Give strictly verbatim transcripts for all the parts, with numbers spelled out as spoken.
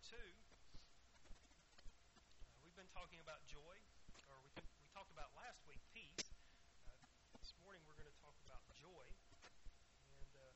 two, uh, we've been talking about joy, or we, can, we talked about last week peace. Uh, this morning we're going to talk about joy. And uh,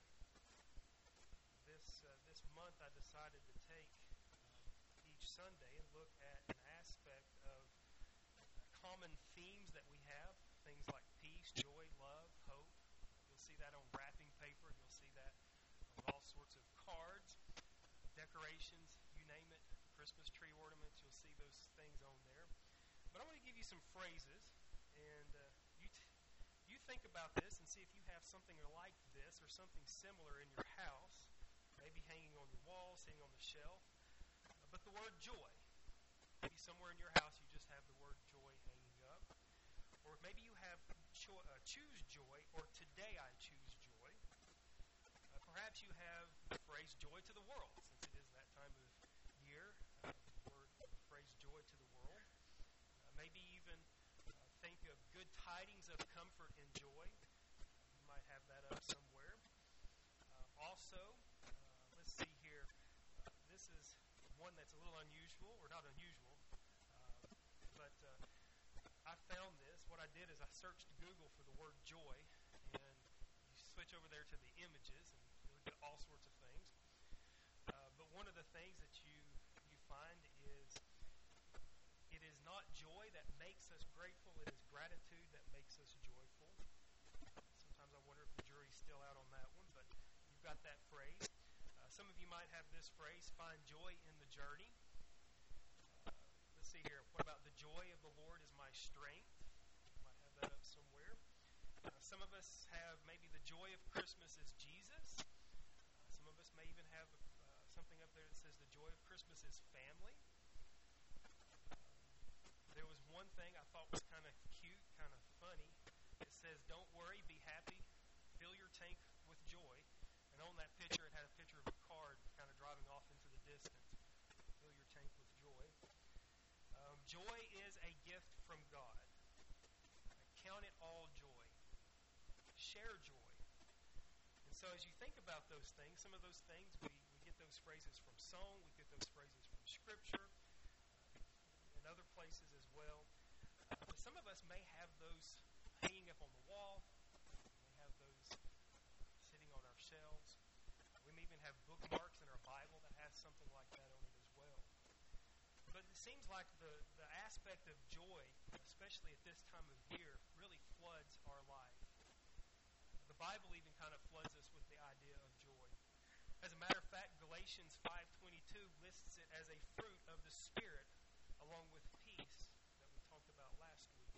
this uh, this month I decided to take uh, each Sunday and look at an aspect of uh, common themes that we have, things like peace, joy, love, hope. You'll see that on wrapping paper. You'll see that on all sorts of cards, decorations, you name it, Christmas tree ornaments. You'll see those things on there. But I want to give you some phrases, and uh, you t- you think about this and see if you have something like this or something similar in your house, maybe hanging on your walls, hanging on the shelf. Uh, but the word joy, maybe somewhere in your house you just have the word joy hanging up. Or maybe you have cho- uh, choose joy, or today I choose joy. Uh, perhaps you have the phrase joy to the world, since it is that time of year, uh, the word, the phrase joy to the world. Uh, maybe even uh, think of good tidings of comfort and joy. Uh, you might have that up somewhere. Uh, also, uh, let's see here. Uh, this is one that's a little unusual, or not unusual, uh, but uh, I found this. What I did is I searched Google for the word joy, and you switch over there to the images, and you'll get all sorts of things. Uh, but one of the things that you you find is it is not joy that makes us grateful, it is gratitude that makes us joyful. Sometimes I wonder if the jury's still out on that one, but you've got that phrase. Uh, some of you might have this phrase, find joy in the journey. Uh, let's see here. What about the joy of the Lord is my strength? You might have that up somewhere. Uh, some of us have maybe the joy of Christmas is Jesus. Uh, some of us may even have uh, something up there that says the joy of Christmas is family. There was one thing I thought was kind of cute, kind of funny. It says, don't worry, be happy, fill your tank with joy. And on that picture, it had a picture of a card kind of driving off into the distance. Fill your tank with joy. Um, joy is a gift from God. Count it all joy. Share joy. And so as you think about those things, some of those things, we, we get those phrases from song, we get those phrases from Scripture, and other places as well. Uh, but some of us may have those hanging up on the wall. We may have those uh, sitting on our shelves. We may even have bookmarks in our Bible that has something like that on it as well. But it seems like the, the aspect of joy, especially at this time of year, really floods our life. The Bible even kind of floods us with the idea of joy. As a matter of fact, Galatians five twenty-two lists it as a fruit of the Spirit, along with peace that we talked about last week.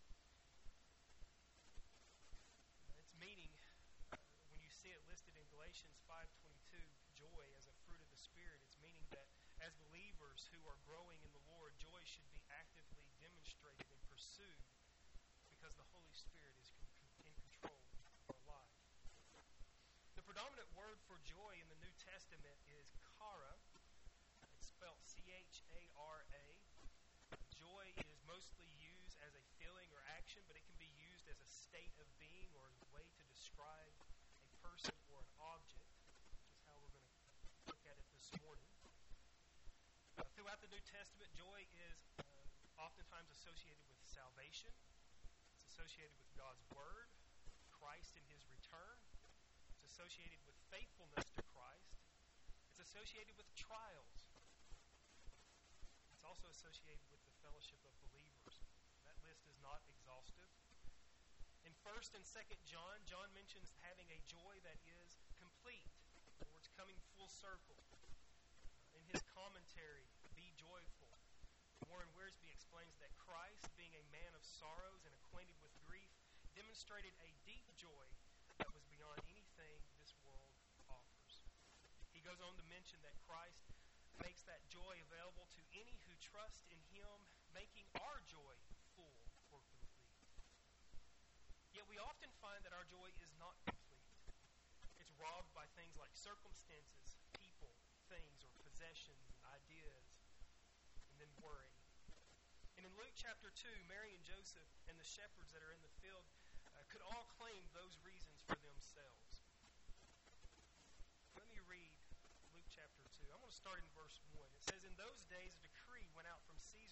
Its meaning, uh, when you see it listed in Galatians five twenty-two, joy as a fruit of the Spirit, it's meaning that as believers who are growing in the Lord, joy should be actively demonstrated and pursued because the Holy Spirit is in control of our life. The predominant word for joy in the New Testament is chara. It's spelled C H A R A. Joy is mostly used as a feeling or action, but it can be used as a state of being or as a way to describe a person or an object, which is how we're going to look at it this morning. Uh, throughout the New Testament, joy is uh, oftentimes associated with salvation. It's associated with God's Word, Christ and His return. It's associated with faithfulness to Christ. It's associated with trials. It's also associated with the fellowship of believers. That list is not exhaustive. In First and Second John, John mentions having a joy that is complete. In other words, coming full circle. In his commentary, Be Joyful, Warren Wiersbe explains that Christ, being a man of sorrows and acquainted with grief, demonstrated a deep joy that was beyond anything this world offers. He goes on to mention that Christ makes that joy available to any who trust in Him, making our joy full or complete. Yet we often find that our joy is not complete. It's robbed by things like circumstances, people, things, or possessions and ideas, and then worry. And in Luke chapter two, Mary and Joseph and the shepherds that are in the field uh, could all claim those reasons for themselves. Let me read Luke chapter two. I'm going to start in verse one. It says, In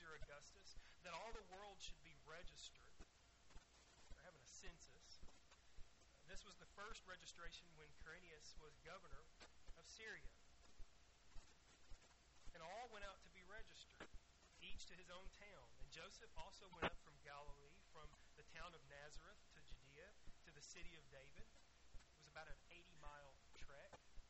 Caesar Augustus that all the world should be registered. They're having a census. Uh, this was the first registration when Quirinius was governor of Syria. And all went out to be registered, each to his own town. And Joseph also went up from Galilee, from the town of Nazareth to Judea, to the city of David. It was about an eighty-mile trek,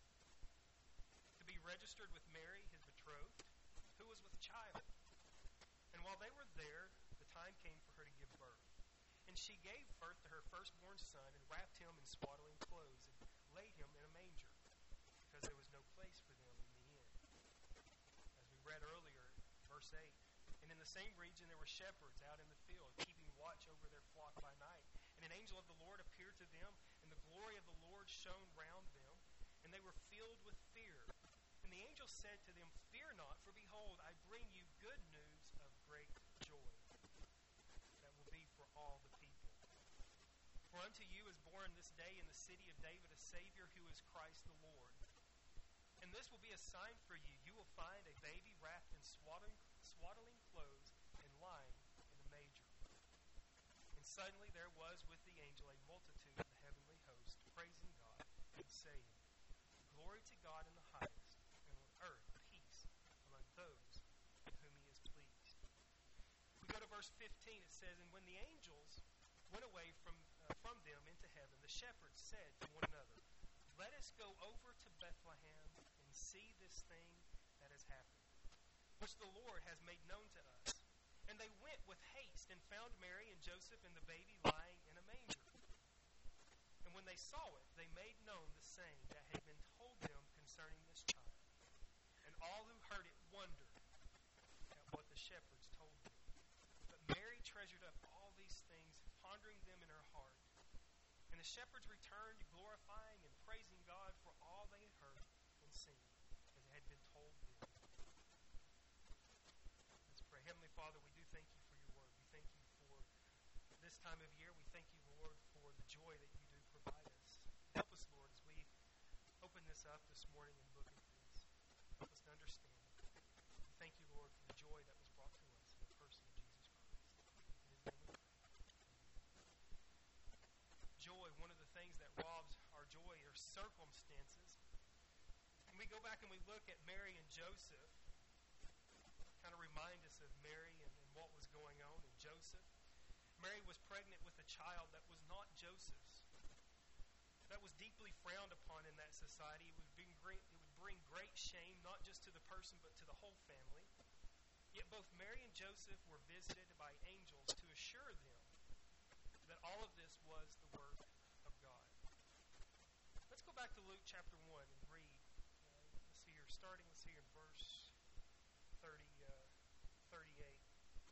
to be registered with Mary, his betrothed, who was with child. And while they were there, the time came for her to give birth. And she gave birth to her firstborn son, and wrapped him in swaddling clothes, and laid him in a manger, because there was no place for them in the inn. As we read earlier, verse eight, and in the same region there were shepherds out in the field, keeping watch over their flock by night. And an angel of the Lord appeared to them, and the glory of the Lord shone round them, and they were filled with fear. And the angel said to them, "Fear not, for behold, I bring you good news of great joy, that will be for all the people. For unto you is born this day in the city of David a Savior, who is Christ the Lord. And this will be a sign for you. You will find a baby wrapped in swaddling, swaddling clothes and lying in a manger." And suddenly there was with the angel a multitude of the heavenly host, praising God and saying, "Glory to God in the highest, and on earth peace among those with whom he is pleased." We go to verse fifteen. It says, "And when the angels went away from, uh, from them into heaven, the shepherds said to one another, 'Let us go over to Bethlehem and see this thing that has happened, which the Lord has made known to us.' And they went with haste and found Mary and Joseph and the baby lying in a manger. And when they saw it, they made known the saying that had been told them concerning this child. And all who heard it wondered at what the shepherds told them. But Mary treasured up all these things, pondering them in her heart. And the shepherds returned, glorifying and praising God for all they had heard and seen, as it had been told them." Let's pray. Heavenly Father, we do thank you for your word. We thank you for this time of year. We thank you, Lord, for the joy that you do provide us. Help us, Lord, as we open this up this morning and look at this. Help us to understand it. We thank you, Lord, for the joy that was brought to us in the person of Jesus Christ. In his name we pray. Amen. Joy, one of the things that robs our joy are circumstances. And we go back and we look at Mary and Joseph, kind of remind us of Mary and, and what was going on in Joseph. Mary was pregnant with a child that was not Joseph's. That was deeply frowned upon in that society. It would bring great, it would bring great shame, not just to the person, but to the whole family. Yet both Mary and Joseph were visited by angels to assure them that all of this was the work of God. Let's go back to Luke chapter one and read. Uh, let's see here, starting, let's see here in verse thirty, uh, thirty-eight.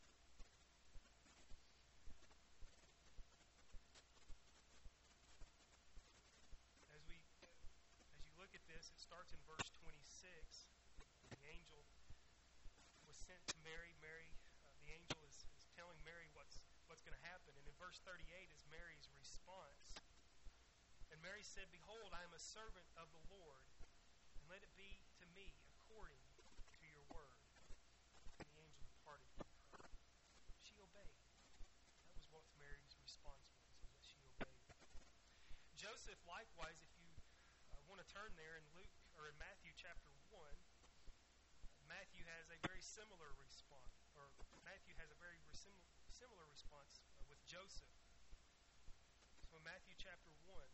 As we, as you look at this, it starts in verse twenty-six. The angel was sent to Mary. Mary, uh, the angel is, is telling Mary what's what's going to happen. And in verse thirty-eight is Mary's response. And Mary said, "Behold, I am a servant of the Lord, and let it be to me according to your word." And the angel departed from her. She obeyed. That was what Mary's response was, is that she obeyed. Joseph, likewise, if you uh, want to turn there in Luke or in Matthew chapter one, Matthew has a very similar response, or Matthew has a very sim- similar response uh, with Joseph. So in Matthew chapter one,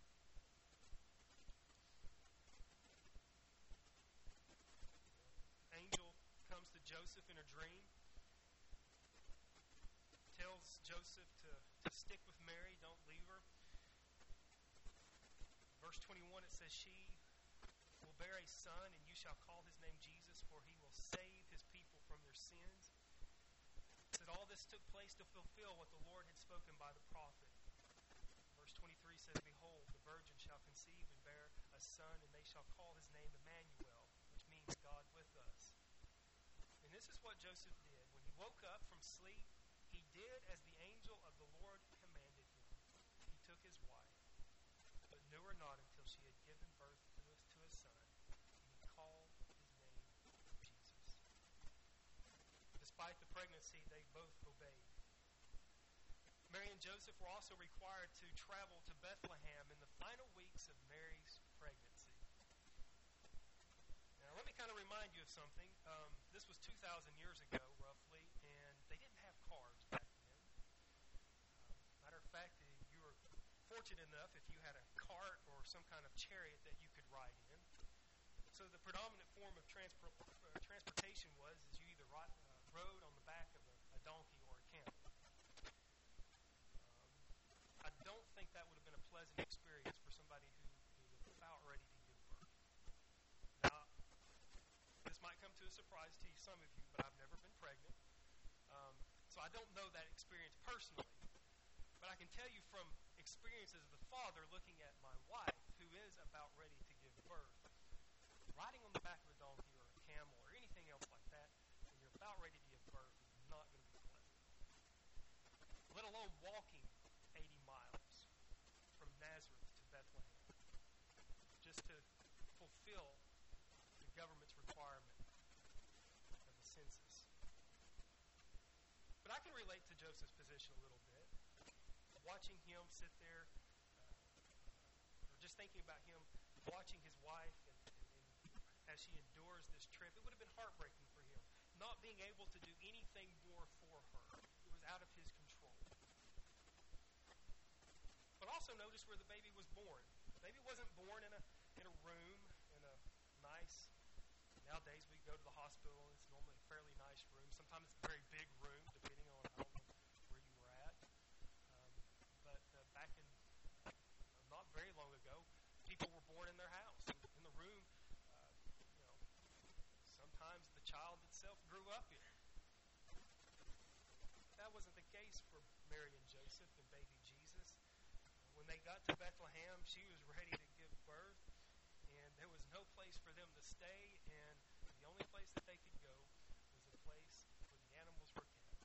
angel comes to Joseph in a dream, tells Joseph to, to stick with Mary, don't leave her. Verse twenty-one, it says, "She will bear a son, and you shall call his name Jesus, for he will save his people from their sins." It said all this took place to fulfill what the Lord had spoken by the prophet. Verse twenty-three says, "Behold, the virgin shall conceive and bear a son, and they shall call his name Emmanuel," which means God with us. And this is what Joseph did. When he woke up from sleep, he did as the angel of the Lord commanded him. He took his wife, but knew her not until she had given birth to a, to a son, and he called his name Jesus. Despite the pregnancy pregnancy, they both obeyed. Mary and Joseph were also required to travel to Bethlehem in the final weeks of Mary's pregnancy. Now, let me kind of remind you of something. Um, this was two thousand years ago, roughly, and they didn't have cars back then. Um, matter of fact, you were fortunate enough if you had a cart or some kind of chariot that you could ride in. So the predominant form of transport, uh, transportation was is you either ride, uh, rode on the back of a, a donkey or a camel. Um, I don't think that would have been a pleasant experience for somebody who, who was about ready to give birth. Now, this might come to a surprise to some of you, but I've never been pregnant. Um, so I don't know that experience personally. But I can tell you from experiences of the father looking at my wife, who is about ready to give birth, riding on the back of a donkey or a camel or anything else like that when you're about ready to give birth is not going to be pleasant. Let alone walking eighty miles from Nazareth to Bethlehem just to fulfill the government's requirement of the census. But I can relate to Joseph's position a little bit. Watching him sit there, uh, or just thinking about him watching his wife and, and, and as she endures this trip, it would have been heartbreaking for him, not being able to do anything more for her. It was out of his control. But also notice where the baby was born. The baby wasn't born in a in a room, in a nice, nowadays we go to the hospital and it's normally a fairly nice room. Sometimes it's a very big room, depending on, I don't know where you were at. Um, but uh, back in, uh, not very long ago, people were born in their house, in the room. Uh, you know, sometimes the child itself grew up in. That wasn't the case for Mary and Joseph and baby Jesus. When they got to Bethlehem, she was ready to give birth, and there was no place for them to stay, and the only place that they could go was a place where the animals were kept.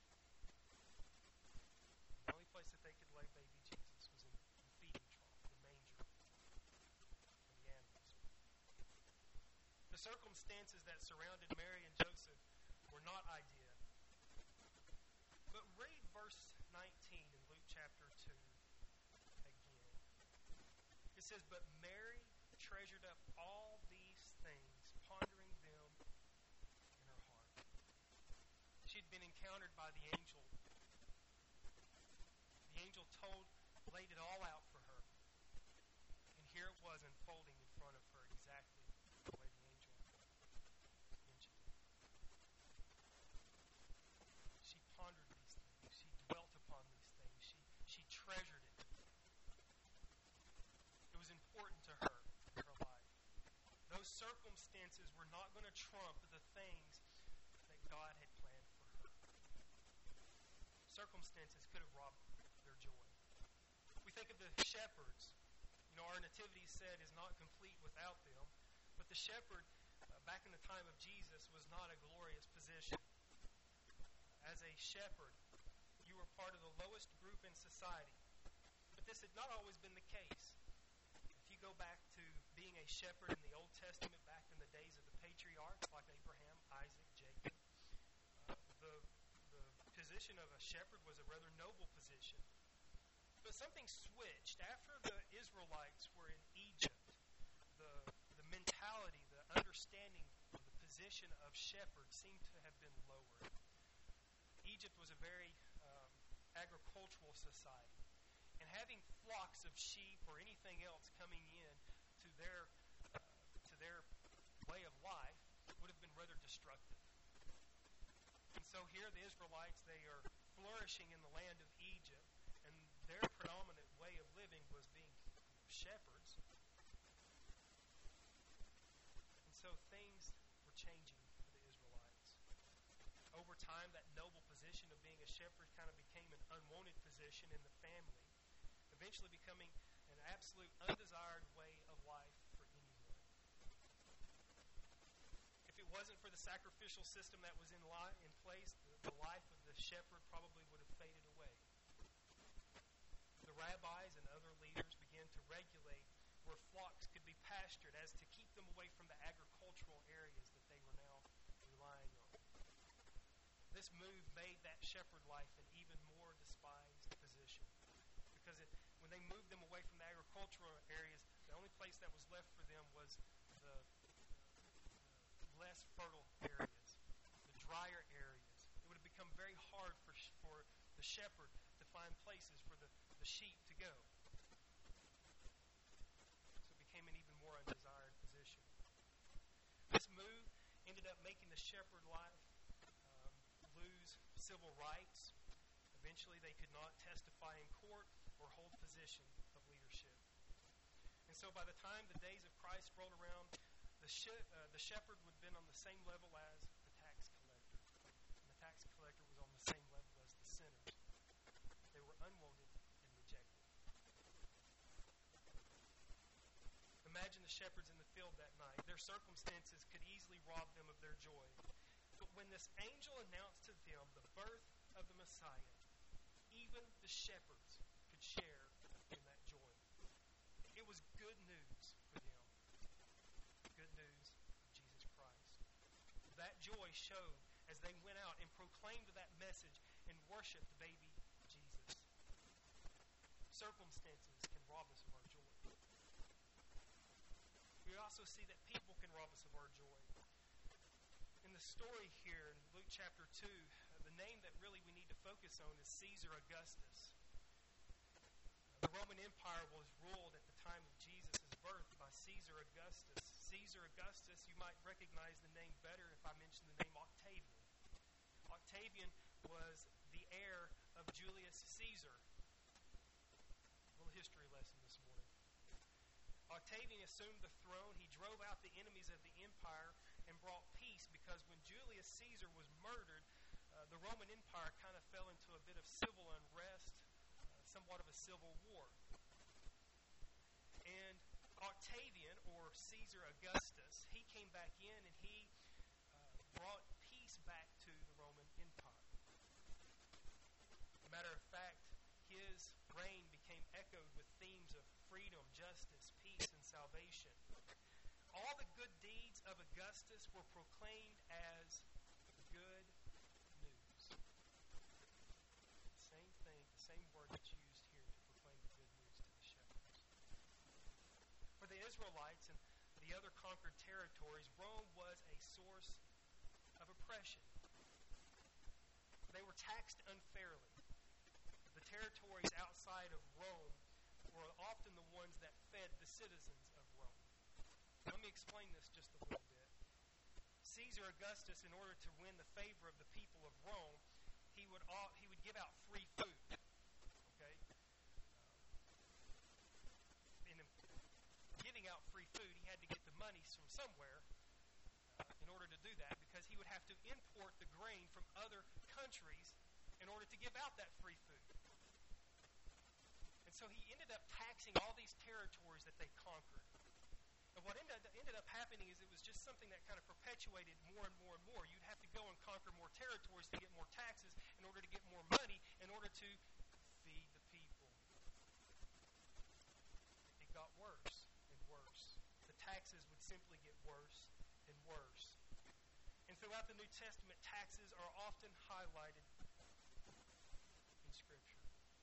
The only place that they could lay baby Jesus was in the feeding trough, the manger, for the animals. The circumstances that surrounded Mary and Joseph were not ideal. But read verse nineteen in Luke chapter two again. It says, "But Mary treasured up all these things, pondering them in her heart." She had been encountered by the angel. The angel told, laid it all out for her. And here it was unfolding in front of her exactly the way the angel mentioned it. She pondered these things. She dwelt upon these things. She, she treasured it. It was important to her in her life. Those circumstances were not going to trump the things that God had planned for her. Circumstances could have robbed their joy. We think of the shepherds. You know, our nativity set is not complete without them. But the shepherd, uh, back in the time of Jesus, was not a glorious position. As a shepherd, you were part of the lowest group in society. But this had not always been the case. If you go back to being a shepherd in the Old Testament, back in the days of the patriarchs like Abraham, Isaac, Jacob, uh, the, the position of a shepherd was a rather noble position. But something switched. After the Israelites were in Egypt, the, the mentality, the understanding of the position of shepherd seemed to have been lowered. Egypt was a very um, agricultural society. And having flocks of sheep or anything else coming in to their uh, to their way of life would have been rather destructive. And so here the Israelites, they are flourishing in the land of Egypt, and their predominant way of living was being shepherds. And so things were changing for the Israelites. Over time, that noble position of being a shepherd kind of became an unwanted position in the family, eventually becoming an absolute undesired way of life for anyone. If it wasn't for the sacrificial system that was in, li- in place, the, the life of the shepherd probably would have faded away. The rabbis and other leaders began to regulate where flocks could be pastured as to keep them away from the agricultural areas that they were now relying on. This move made that life an even more despised position. Because it, when they moved them away from the agricultural areas, the only place that was left for them was the, the less fertile areas, the drier areas. It would have become very hard for, for the shepherd to find places for the, the sheep to go. So it became an even more undesired position. This move ended up making the shepherd life um, lose civil rights. Eventually, they could not testify in court or hold position of leadership. And so by the time the days of Christ rolled around, the, she- uh, the shepherd would have been on the same level as the tax collector. And the tax collector was on the same level as the sinners. They were unwanted and rejected. Imagine the shepherds in the field that night. Their circumstances could easily rob them of their joy. But when this angel announced to them the birth of the Messiah, even the shepherds could share in that joy. It was good news for them. Good news of Jesus Christ. That joy showed as they went out and proclaimed that message and worshiped baby Jesus. Circumstances can rob us of our joy. We also see that people can rob us of our joy. In the story here in Luke chapter two, the name that really we need to focus on is Caesar Augustus. The Roman Empire was ruled at the time of Jesus' birth by Caesar Augustus. Caesar Augustus, you might recognize the name better if I mention the name Octavian. Octavian was the heir of Julius Caesar. A little history lesson this morning. Octavian assumed the throne. He drove out the enemies of the empire and brought peace, because when Julius Caesar was murdered, uh, the Roman Empire kind of fell into a bit of civil unrest, uh, somewhat of a civil war. And Octavian, or Caesar Augustus, he came back in and he uh, brought peace back to the Roman Empire. As a matter of fact, his reign became echoed with themes of freedom, justice, peace, and salvation. All the good deeds of Augustus were proclaimed as good news. Same thing, the same word that's used here to proclaim the good news to the shepherds. For the Israelites and the other conquered territories, Rome was a source of oppression. They were taxed unfairly. The territories outside of Rome were often the ones that fed the citizens of Rome. Let me explain this just a little bit. Caesar Augustus, in order to win the favor of the people of Rome, he would all, he would give out free food. Okay, um, in giving out free food, he had to get the money from somewhere uh, in order to do that, because he would have to import the grain from other countries in order to give out that free food. And so he ended up taxing all these territories that they conquered. And what ended, ended up happening is it was just something that kind of perpetuated more and more and more. You'd have to go and conquer more territories to get more taxes in order to get more money, in order to feed the people. It got worse and worse. The taxes would simply get worse and worse. And throughout the New Testament, taxes are often highlighted in Scripture.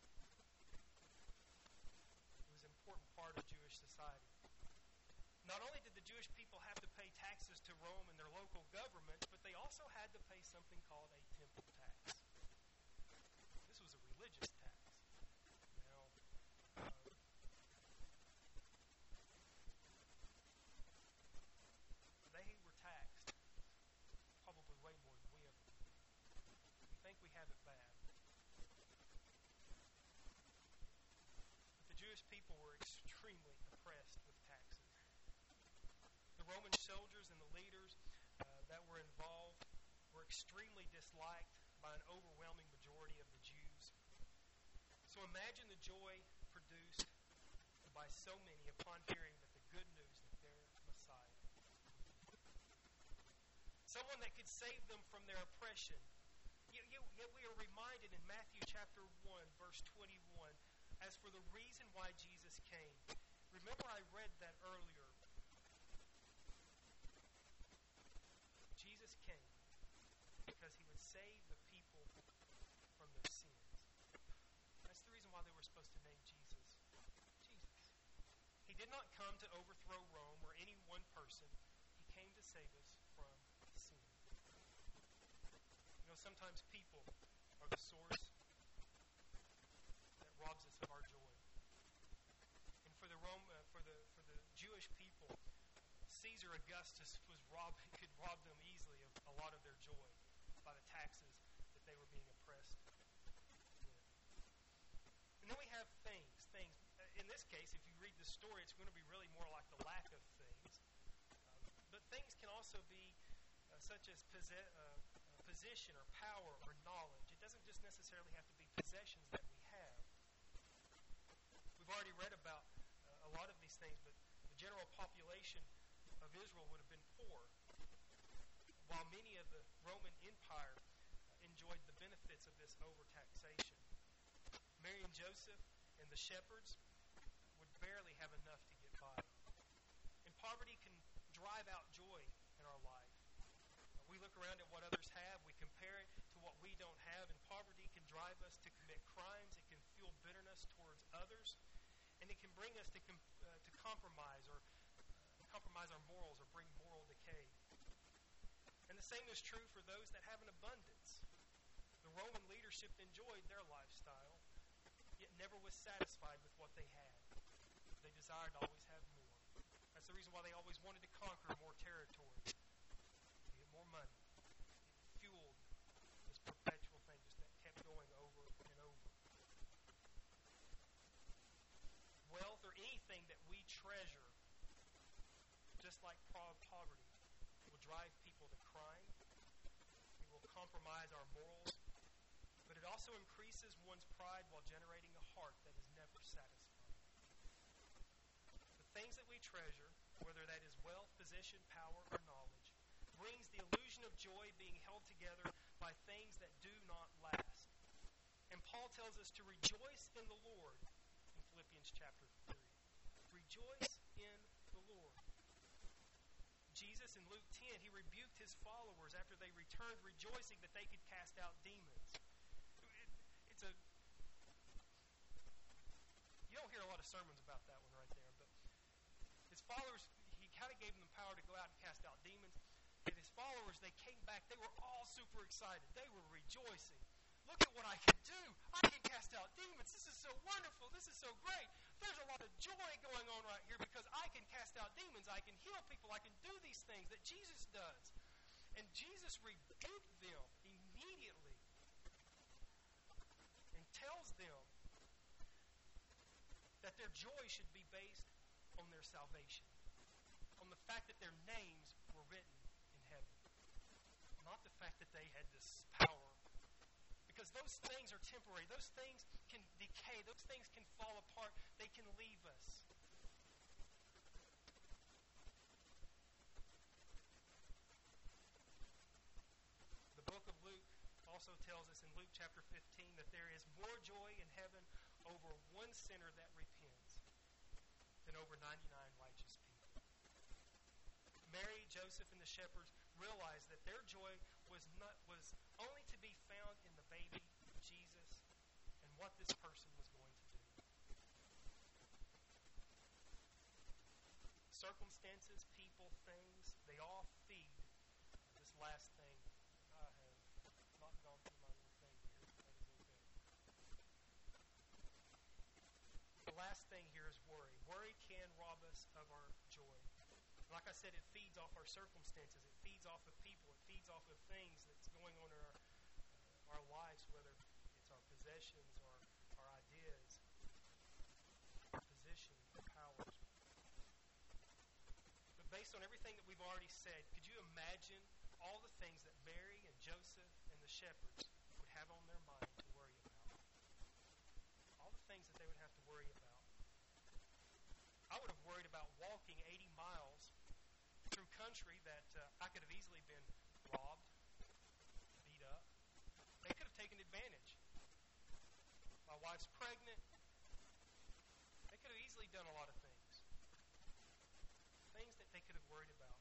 It was an important part of Jewish society. Not only did the Jewish people have to pay taxes to Rome and their local governments, but they also had to pay something called a temple tax. This was a religious tax. Now, uh, they were taxed probably way more than we ever would. We think we have it bad. But the Jewish people were extremely oppressed with taxes. The Roman soldiers and the leaders uh, that were involved were extremely disliked by an overwhelming majority of the Jews. So imagine the joy produced by so many upon hearing that the good news that their Messiah was someone that could save them from their oppression. Yet, yet we are reminded in Matthew chapter one, verse twenty-one, as for the reason why Jesus came. Remember, I read that earlier. Jesus came because he would save the people from their did not come to overthrow Rome or any one person. He came to save us from sin. You know, sometimes people are the source that robs us of our joy. And for the Rome, uh, for the for the Jewish people, Caesar Augustus was rob could rob them easily of a lot of their joy by the taxes that they were being oppressed with. And then we have things, things. In this case, if you read the story, it's going to be really more like the lack of things. Um, but things can also be uh, such as possess, uh, uh, position or power or knowledge. It doesn't just necessarily have to be possessions that we have. We've already read about uh, a lot of these things, but the general population of Israel would have been poor, while many of the Roman Empire uh, enjoyed the benefits of this overtaxation. Mary and Joseph and the shepherds would barely have enough to get by. And poverty can drive out joy in our life. Uh, we look around at what others have, we compare it to what we don't have, and poverty can drive us to commit crimes, it can fuel bitterness towards others, and it can bring us to, com- uh, to compromise or uh, compromise our morals or bring moral decay. And the same is true for those that have an abundance. The Roman leadership enjoyed their lifestyle, yet never was satisfied with what they had. They desired to always have more. That's the reason why they always wanted to conquer more territory, to get more money. It fueled this perpetual thing just that kept going over and over. Wealth or anything that we treasure, just like poverty, will drive people to crime. It will compromise our morals. But it also increases one's pride while generating a heart that is never satisfied. The things that we treasure, whether that is wealth, position, power, or knowledge, brings the illusion of joy being held together by things that do not last. And Paul tells us to rejoice in the Lord in Philippians chapter three. Rejoice in the Lord. Jesus in Luke ten, he rebuked his followers after they returned rejoicing that they could cast out demons. It, it's a you don't hear a lot of sermons about that one right there, but his followers, he kind of gave them the power to go out and cast out demons. And his followers, they came back, they were all super excited. They were rejoicing. Look at what I can do. I can cast out demons. This is so wonderful. This is so great. There's a lot of joy going on right here because I can cast out demons. I can heal people. I can do these things that Jesus does. And Jesus rebuked them immediately and tells them that their joy should be based on their salvation, on the fact that their names were written in heaven, not the fact that they had this power. Because those things are temporary. Those things can decay. Those things can fall apart. They can leave us. The book of Luke also tells us in Luke chapter fifteen that there is more joy in heaven over one sinner that repents than over ninety-nine righteous people. Mary, Joseph, and the shepherds realized that their joy was not was only to be found in the baby Jesus and what this person was going to do. Circumstances, people, things, they all feed this last thing. I have not gone through my little thing here. That is okay. The last thing here is worry. Worry can rob us of our joy. Like I said, it feeds off our circumstances. It feeds off of people. It feeds off of things that's going on in our uh, our lives, whether it's our possessions or our ideas, our position, our powers. But based on everything that we've already said, could you imagine all the things that Mary and Joseph and the shepherds would have on their mind to worry about? All the things that they would have to worry about. I would have worried about walking eighty miles through country that uh, I could have easily been robbed, beat up. They could have taken advantage. My wife's pregnant. They could have easily done a lot of things. Things that they could have worried about.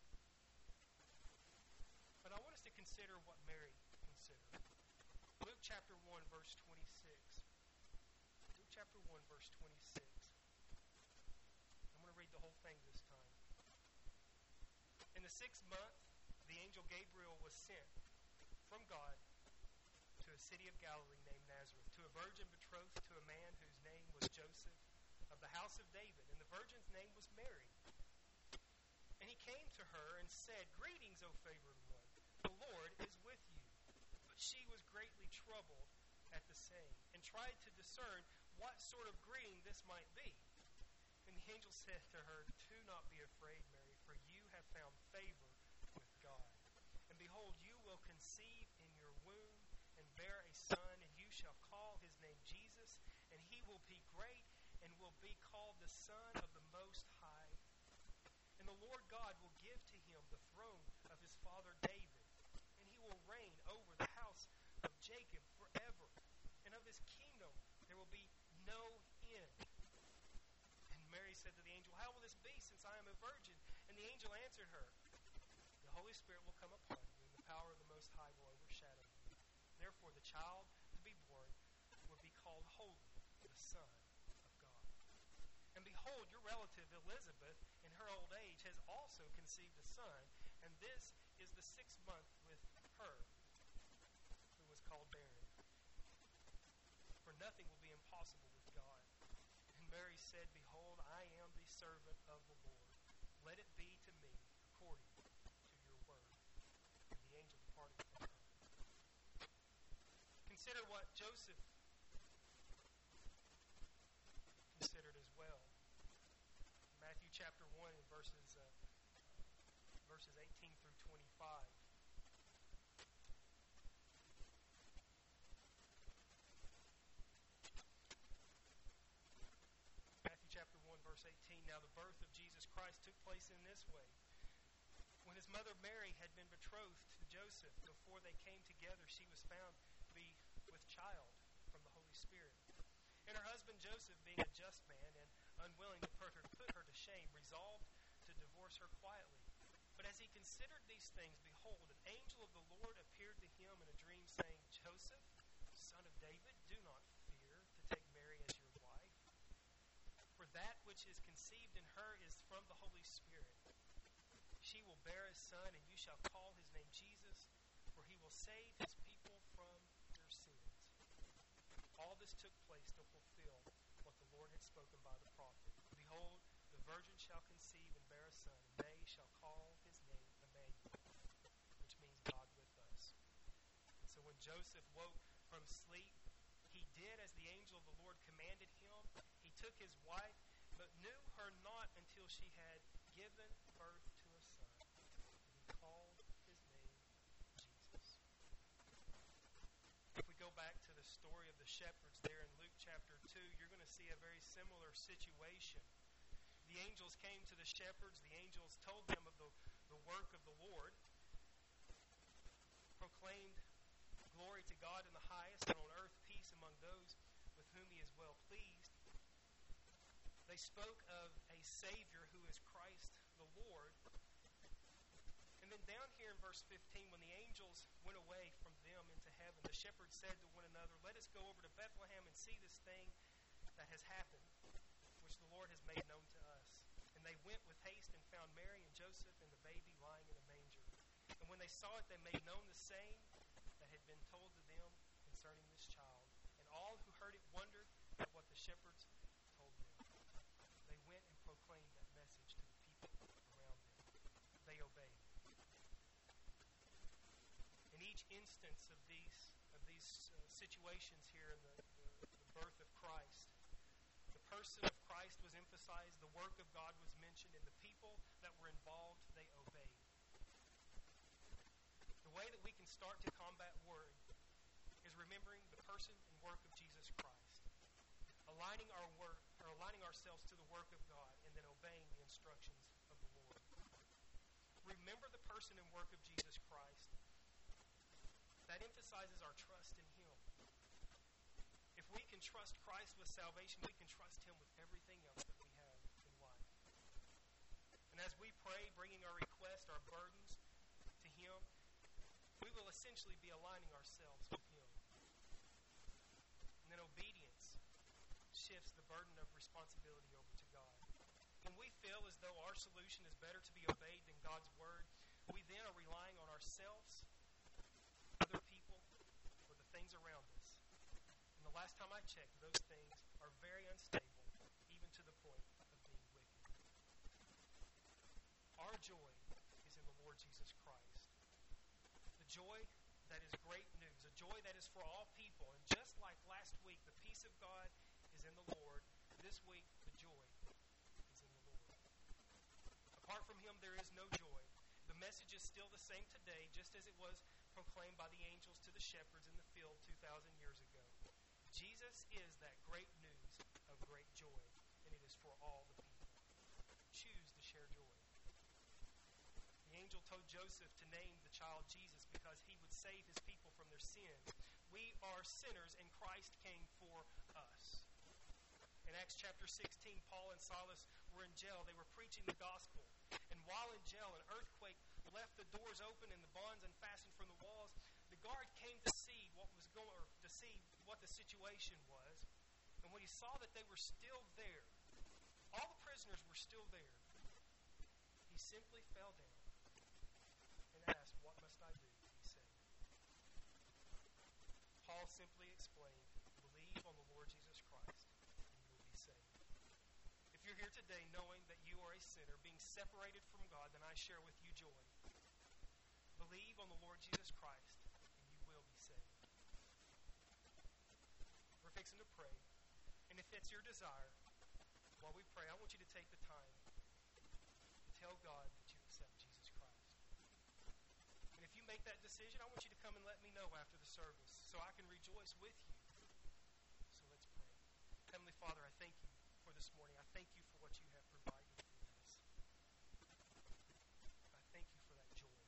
But I want us to consider what Mary considered. Luke chapter one, verse twenty-six. Luke chapter one, verse twenty-six. I'm the whole thing this time. In the sixth month, the angel Gabriel was sent from God to a city of Galilee named Nazareth, to a virgin betrothed to a man whose name was Joseph, of the house of David, and the virgin's name was Mary. And he came to her and said, "Greetings, O favored one, the Lord is with you." But she was greatly troubled at the saying, and tried to discern what sort of greeting this might be. And the angel said to her, "Do not be afraid, Mary, for you have found favor with God. And behold, you will conceive in your womb and bear a son, and you shall call his name Jesus, and he will be great and will be called the Son of the Most High. And the Lord God will give to him the throne of his father David, and he will reign over the house of Jacob forever, and of his kingdom there will be no end." And Mary said to the angel, "How will this be, since I am a virgin?" And the angel answered her, "The Holy Spirit will come upon you, and the power of the Most High will overshadow you. Therefore the child to be born will be called Holy, the Son of God. And behold, your relative Elizabeth, in her old age, has also conceived a son, and this is the sixth month with her, who was called barren. For nothing will be impossible with God." And Mary said, "Behold, I am the servant of the Lord. Let it be to me according to your word." And the angel departed from her. Consider what Joseph considered as well. Matthew chapter one and verses uh, verses eighteen through twenty-five. Matthew chapter one, verse eighteen. "Now the birth of Jesus Christ took place in this way. When his mother Mary had been betrothed to Joseph, before they came together, she was found to be with child from the Holy Spirit. And her husband Joseph, being a just man and unwilling to put her, put her to shame, resolved to divorce her quietly. But as he considered these things, behold, an angel of the Lord appeared to him in a dream, saying, 'Joseph, son of David, do not fear to take Mary as your wife. For that which is conceived in her is from the Holy Spirit. She will bear a son, and you shall call his name Jesus, for he will save his people from their sins.' All this took place to fulfill what the Lord had spoken by the prophet. Behold, the virgin shall conceive and bear a son, and they shall call his name Emmanuel," which means God with us. And so when Joseph woke from sleep, he did as the angel of the Lord commanded him. He took his wife, but knew her not until she had given birth to a son. And he called his name Jesus. If we go back to the story of the shepherds there in Luke chapter two, you're going to see a very similar situation. The angels came to the shepherds. The angels told them of the, the work of the Lord, proclaimed glory to God in the highest, and on earth peace among those with whom he is well pleased. They spoke of a Savior who is Christ the Lord. And then down here in verse fifteen, when the angels went away from them into heaven, the shepherds said to one another, "Let us go over to Bethlehem and see this thing that has happened, which the Lord has made known to us." And they went with haste and found Mary and Joseph and the baby lying in a manger. And when they saw it, they made known the saying that had been told to them concerning this child. And all who heard it wondered at what the shepherds told them. They went and proclaimed that message to the people around them. They obeyed. In each instance of these of these uh, situations here in the, the, the birth of Christ, the person of Christ was emphasized, the work of God was mentioned, and the people that were involved, they obeyed. The way that we can start to combat worry is remembering the person and work of Jesus Christ, aligning our work or aligning ourselves to the work of God, and then obeying the instructions of the Lord. Remember the person and work of Jesus Christ. That emphasizes our trust in him. If we can trust Christ with salvation, we can trust him with everything else that we have in life. And as we pray, bringing our requests, our burdens to him, we will essentially be aligning ourselves with him. And then obedience shifts the burden of responsibility over to God. When we feel as though our solution is better to be obeyed than God's word, we then are relying on ourselves, other people, or the things around us. And the last time I checked, those things are very unstable, even to the point of being wicked. Our joy is in the Lord Jesus Christ. The joy that is great news, a joy that is for all people. And just like last week, the peace of God is in the Lord. This week, the joy is in the Lord. Apart from Him, there is no joy. The message is still the same today, just as it was proclaimed by the angels to the shepherds in the field two thousand years ago. Jesus is that great news of great joy, and it is for all the people. Choose to share joy. The angel told Joseph to name the child Jesus because he would save his people from their sins. We are sinners, and Christ came for us. In Acts chapter sixteen, Paul and Silas were in jail. They were preaching the gospel. And while in jail, an earthquake left the doors open and the bonds unfastened from the walls. The guard came to see what was going, or to see what the situation was. And when he saw that they were still there, all the prisoners were still there, he simply fell down and asked, "What must I do to be saved?" Paul simply explained, "Believe on the Lord Jesus Christ, and you will be saved." If you're here today knowing that you are a sinner, being separated from God, then I share with you joy. Believe on the Lord Jesus Christ, and you will be saved. We're fixing to pray. And if it's your desire, while we pray, I want you to take the time to tell God that you accept Jesus Christ. And if you make that decision, I want you to come and let me know after the service so I can rejoice with you. So let's pray. Heavenly Father, I thank you for this morning. I thank you for what you have provided for us. I thank you for that joy.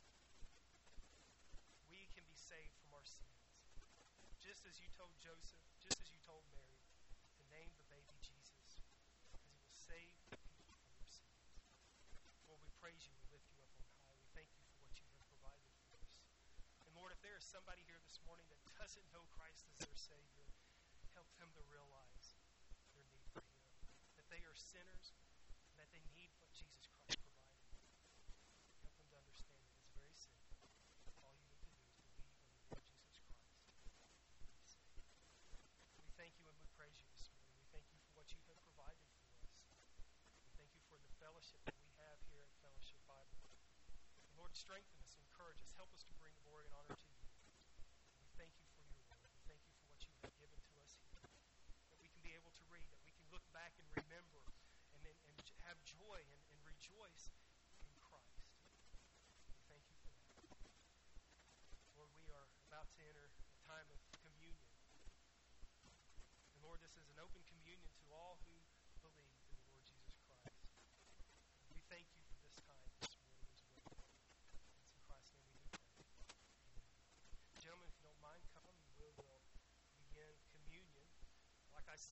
We can be saved from our sins. Just as you told Joseph, just as you told Mary, to name the baby Jesus, because he will save the people from their sins. Lord, we praise you. We lift you up on high. We thank you for what you have provided for us. And Lord, if there is somebody here this morning that doesn't know Christ as their Savior, help them to realize their need for Him, that they are sinners, and that they need what Jesus Christ provided. Help them to understand that it's very simple. All you need to do is believe on the Lord Jesus Christ, and you'll be saved. We thank you and we praise you this morning. We thank you for what you have provided for us. We thank you for the fellowship that we have here at Fellowship Bible. And Lord, strengthen us, encourage us, help us to bring glory and honor to you. We thank you for your word. We thank you for what you have given to us here, that we can be able to read, that we can look back and remember and, and, and have joy and, and rejoice in Christ. We thank you for that. Lord, we are about to enter a time of communion. And Lord, this is an open communion to all who